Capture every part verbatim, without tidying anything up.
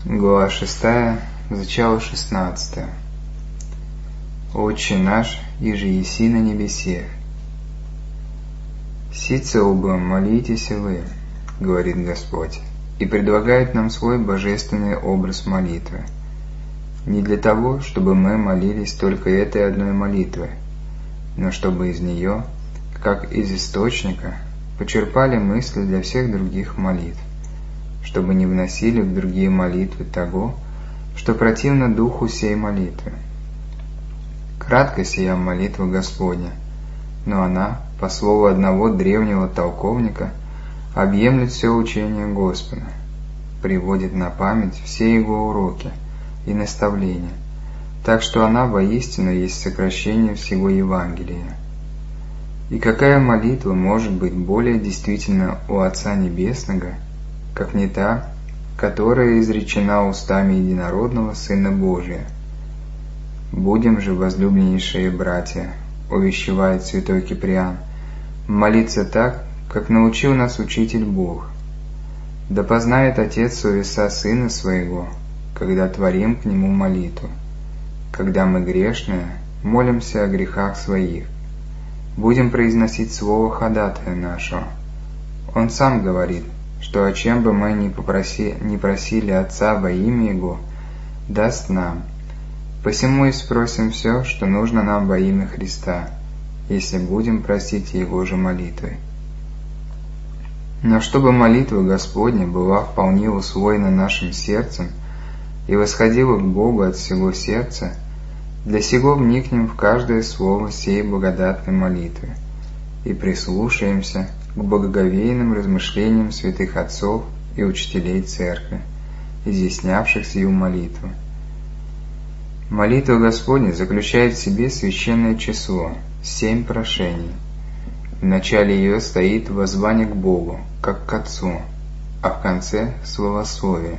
Глава шестая, начало шестнадцатое. Отче наш, иже еси на небесе. Сице оба молитесь вы, говорит Господь, и предлагает нам свой божественный образ молитвы. Не для того, чтобы мы молились только этой одной молитвой, но чтобы из нее, как из источника, почерпали мысли для всех других молитв, чтобы не вносили в другие молитвы того, что противно духу сей молитвы. Кратко сия молитва Господня, но она, по слову одного древнего толковника, объемлет все учение Господа, приводит на память все Его уроки и наставления, так что она воистину есть сокращение всего Евангелия. И какая молитва может быть более действительна у Отца Небесного, как не та, которая изречена устами единородного Сына Божия? «Будем же, возлюбленнейшие братья, — увещевает святой Киприан, — молиться так, как научил нас Учитель Бог. Да познает Отец совеса Сына Своего, когда творим к Нему молитву. Когда мы грешные, молимся о грехах своих. Будем произносить слово ходатая нашего. Он сам говорит, что о чем бы мы ни попроси, ни просили Отца во имя Его, даст нам. Посему и спросим все, что нужно нам во имя Христа, если будем просить Его же молитвой». Но чтобы молитва Господня была вполне усвоена нашим сердцем и восходила к Богу от всего сердца, для сего вникнем в каждое слово сей благодатной молитвы и прислушаемся к благоговейным размышлениям святых отцов и учителей Церкви, изъяснявших сию молитву. Молитва Господня заключает в себе священное число – семь прошений. В начале ее стоит воззвание к Богу, как к Отцу, а в конце – словословие.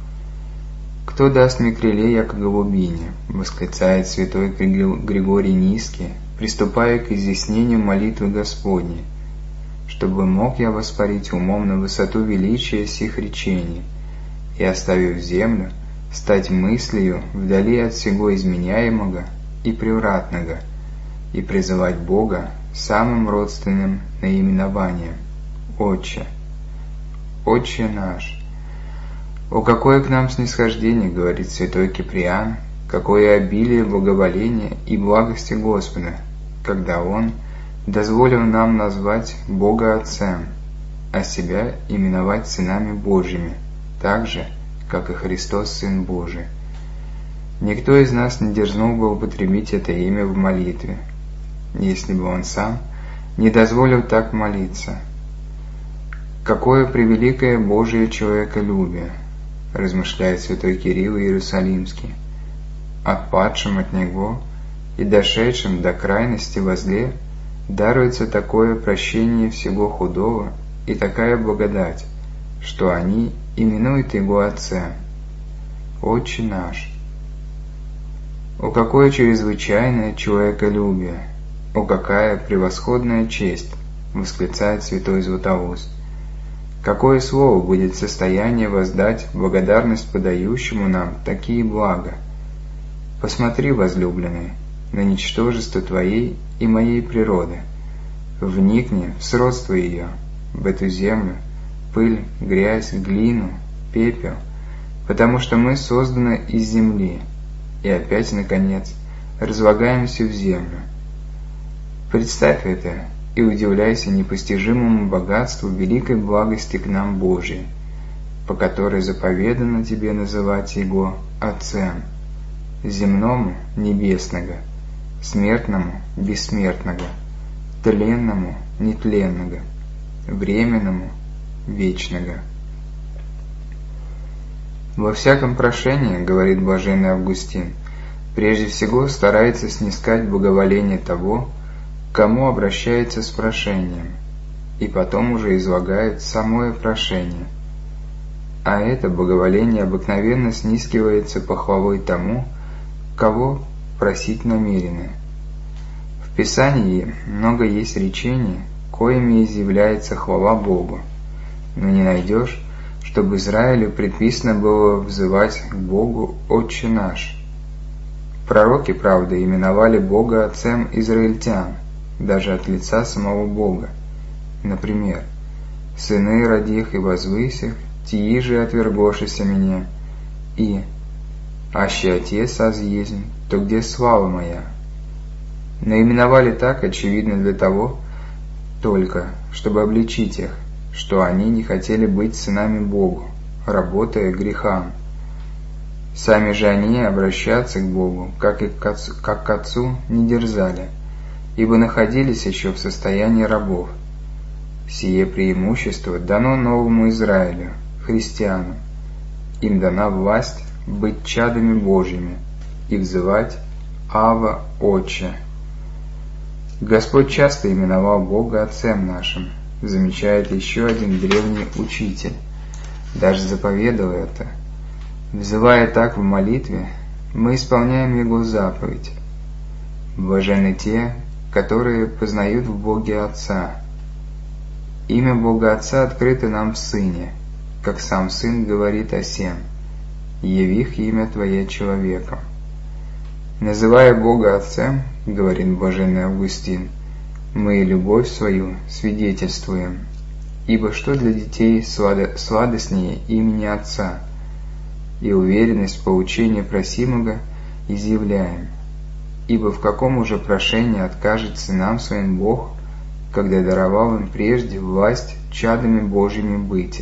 «Кто даст мне крыле, яко голубине?» – восклицает святой Григорий Низкий, приступая к изъяснению молитвы Господней, чтобы мог я воспарить умом на высоту величия сих речений и, оставив землю, стать мыслью вдали от всего изменяемого и превратного и призывать Бога самым родственным наименованием – Отче. Отче наш. О, какое к нам снисхождение, говорит святой Киприан, какое обилие благоволения и благости Господа, когда Он дозволил нам назвать Бога Отцем, а себя именовать сынами Божьими, так же, как и Христос Сын Божий. Никто из нас не дерзнул бы употребить это имя в молитве, если бы он сам не дозволил так молиться. Какое превеликое Божие человеколюбие, размышляет святой Кирилл Иерусалимский, отпадшим от Него и дошедшим до крайности во зле даруется такое прощение всего худого и такая благодать, что они именуют Его Отцем. Отче наш. О, какое чрезвычайное человеколюбие! О, какая превосходная честь! Восклицает святой Златоуст. Какое слово будет в состоянии воздать благодарность подающему нам такие блага? Посмотри, возлюбленный, на ничтожество Твоей и моей природы. Вникни в сродство ее, в эту землю, пыль, грязь, глину, пепел, потому что мы созданы из земли, и опять, наконец, разлагаемся в землю. Представь это и удивляйся непостижимому богатству великой благости к нам Божией, по которой заповедано тебе называть Его Отцем, земному – небесного, смертному – бессмертного, тленному – нетленного, временному – вечного. Во всяком прошении, говорит блаженный Августин, прежде всего старается снискать благоволение того, к кому обращается с прошением, и потом уже излагает самое прошение. А это благоволение обыкновенно снискивается похвалой тому, кого просить намерены. В Писании много есть речений, коими изъявляется хвала Богу, но не найдешь, чтобы Израилю предписано было взывать к Богу «Отче наш». Пророки, правда, именовали Бога Отцем израильтян, даже от лица самого Бога. Например, «Сыны родих и возвысих, тии же отвергошися меня», и «Аще Отец аз ездим, то где слава моя?» Наименовали так, очевидно, для того только, чтобы обличить их, что они не хотели быть сынами Богу, работая грехам. Сами же они обращаться к Богу, как и к Отцу, как к Отцу, не дерзали, ибо находились еще в состоянии рабов. Сие преимущество дано новому Израилю, христианам. Им дана власть быть чадами Божьими и взывать «Ава, Отче». Господь часто именовал Бога Отцем нашим, замечает еще один древний учитель, даже заповедал это. Взывая так в молитве, мы исполняем Его заповедь. Блаженны те, которые познают в Боге Отца. Имя Бога Отца открыто нам в Сыне, как сам Сын говорит о сем: «Явих имя Твое человеком». Называя Бога Отцем, говорит блаженный Августин, мы и любовь свою свидетельствуем, ибо что для детей сладо, сладостнее имени Отца, и уверенность в получении просимого изъявляем, ибо в каком уже прошении откажется нам своим Бог, когда даровал им прежде власть чадами Божьими быть.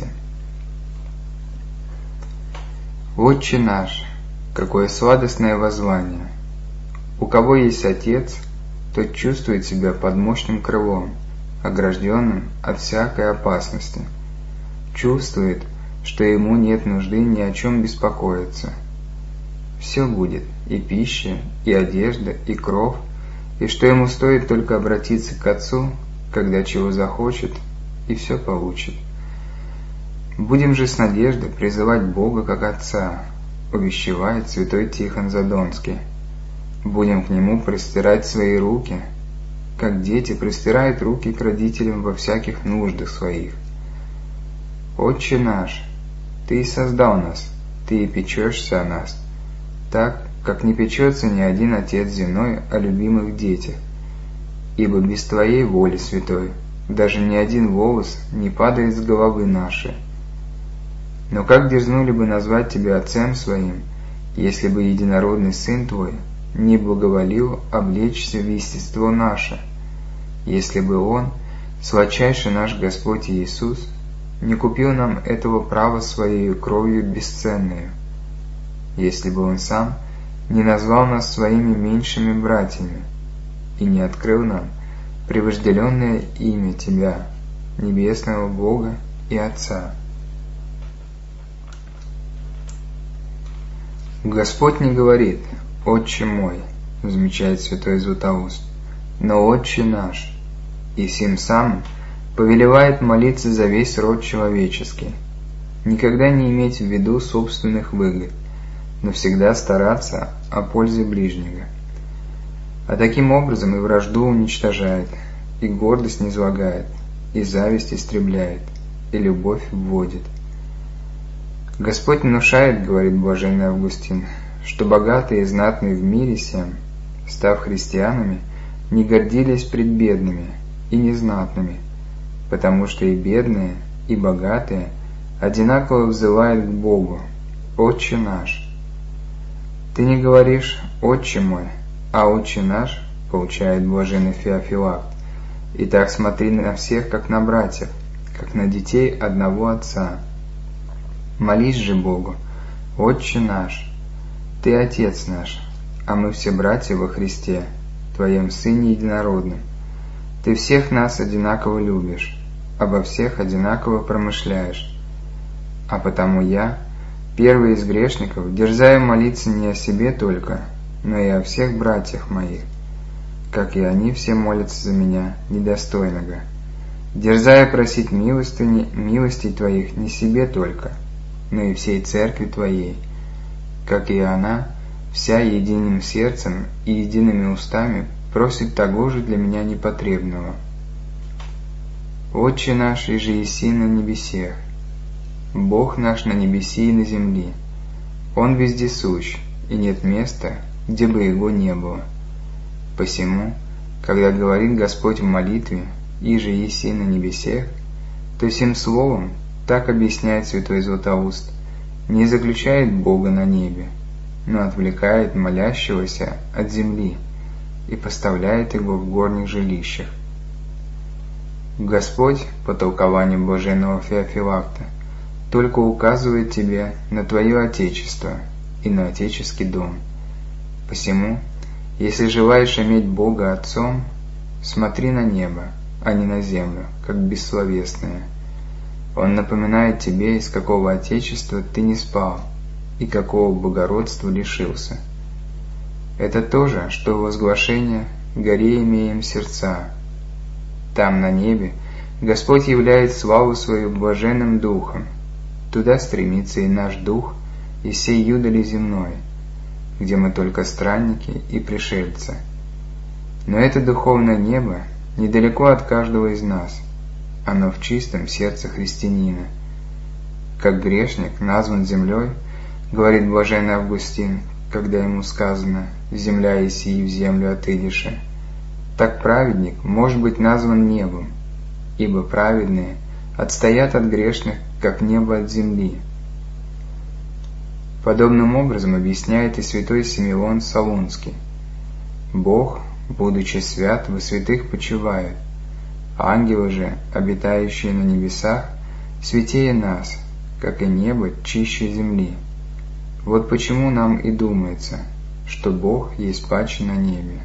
Отче наш, какое сладостное воззвание! У кого есть Отец, тот чувствует себя под мощным крылом, огражденным от всякой опасности, чувствует, что ему нет нужды ни о чем беспокоиться. Все будет, и пища, и одежда, и кров, и что ему стоит только обратиться к Отцу, когда чего захочет, и все получит. Будем же с надеждой призывать Бога как Отца, увещевает святой Тихон Задонский. Будем к Нему простирать свои руки, как дети простирают руки к родителям во всяких нуждах своих. Отче наш, Ты и создал нас, Ты и печешься о нас, так, как не печется ни один отец земной о любимых детях, ибо без Твоей воли святой даже ни один волос не падает с головы нашей. Но как дерзнули бы назвать Тебя Отцем Своим, если бы единородный Сын Твой не благоволил облечься в естество наше, если бы Он, сладчайший наш Господь Иисус, не купил нам этого права Своей кровью бесценную, если бы Он Сам не назвал нас Своими меньшими братьями и не открыл нам превожделенное имя Тебя, Небесного Бога и Отца. Господь не говорит «Отче мой», замечает святой Златоуст, но «Отче наш», и сим самым повелевает молиться за весь род человеческий, никогда не иметь в виду собственных выгод, но всегда стараться о пользе ближнего. А таким образом и вражду уничтожает, и гордость низвергает, и зависть истребляет, и любовь вводит. Господь внушает, говорит блаженный Августин, что богатые и знатные в мире сем, став христианами, не гордились пред бедными и незнатными, потому что и бедные, и богатые одинаково взывают к Богу: «Отче наш». Ты не говоришь «Отче мой», а «Отче наш», получает блаженный Феофилакт, и так смотри на всех, как на братьев, как на детей одного Отца. Молись же Богу: «Отче наш». Ты Отец наш, а мы все братья во Христе, Твоем Сыне Единородном. Ты всех нас одинаково любишь, обо всех одинаково промышляешь. А потому я, первый из грешников, дерзаю молиться не о себе только, но и о всех братьях моих, как и они все молятся за меня, недостойного. Дерзаю просить милостыни, милостей Твоих не себе только, но и всей Церкви Твоей, как и она, вся единым сердцем и едиными устами просит того же для меня непотребного. Отче наш, иже еси на небесех, Бог наш на небеси и на земли. Он вездесущ, и нет места, где бы Его не было. Посему, когда говорит Господь в молитве «Иже еси на небесех», то сим словом, так объясняет святой Златоуст, не заключает Бога на небе, но отвлекает молящегося от земли и поставляет его в горних жилищах. Господь, по толкованию блаженного Феофилакта, только указывает тебе на твое Отечество и на Отеческий дом. Посему, если желаешь иметь Бога Отцом, смотри на небо, а не на землю, как бессловесное. Он напоминает тебе, из какого Отечества ты не спал и какого благородства лишился. Это то же, что возглашение «Горе имеем сердца». Там, на небе, Господь являет славу свою блаженным духом. Туда стремится и наш дух, и сей юдоли земной, где мы только странники и пришельцы. Но это духовное небо недалеко от каждого из нас. Оно в чистом сердце христианина. Как грешник назван землей, говорит блаженный Августин, когда ему сказано «Земля еси, и в землю отыдешь», так праведник может быть назван небом, ибо праведные отстоят от грешных, как небо от земли. Подобным образом объясняет и святой Симеон Солунский. Бог, будучи свят, во святых почивает. Ангелы же, обитающие на небесах, святее нас, как и небо чище земли. Вот почему нам и думается, что Бог есть паче на небе.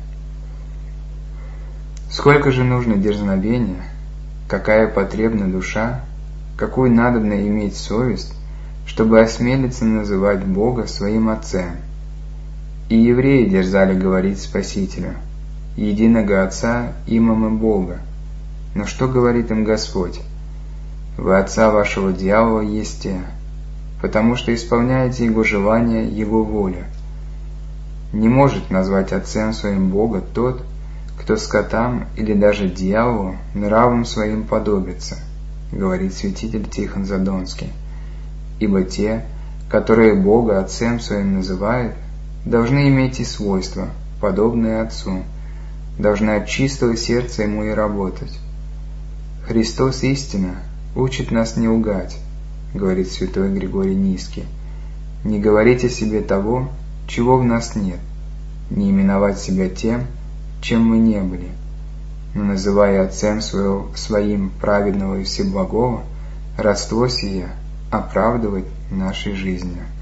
Сколько же нужно дерзновения, какая потребна душа, какую надобно иметь совесть, чтобы осмелиться называть Бога своим Отцем. И евреи дерзали говорить Спасителю, единого Отца имам и Бога. Но что говорит им Господь? Вы отца вашего дьявола есте, потому что исполняете его желания, его волю. Не может назвать Отцем своим Бога тот, кто скотам или даже дьяволу нравом своим подобится, говорит святитель Тихон Задонский. Ибо те, которые Бога Отцем своим называют, должны иметь и свойства, подобные Отцу, должны от чистого сердца Ему и работать. Христос истинно учит нас не лгать, говорит святой Григорий Низкий, не говорить о себе того, чего в нас нет, не именовать себя тем, чем мы не были, но называя Отцем своего, своим праведного и всеблагого, родство сие оправдывать нашей жизнью.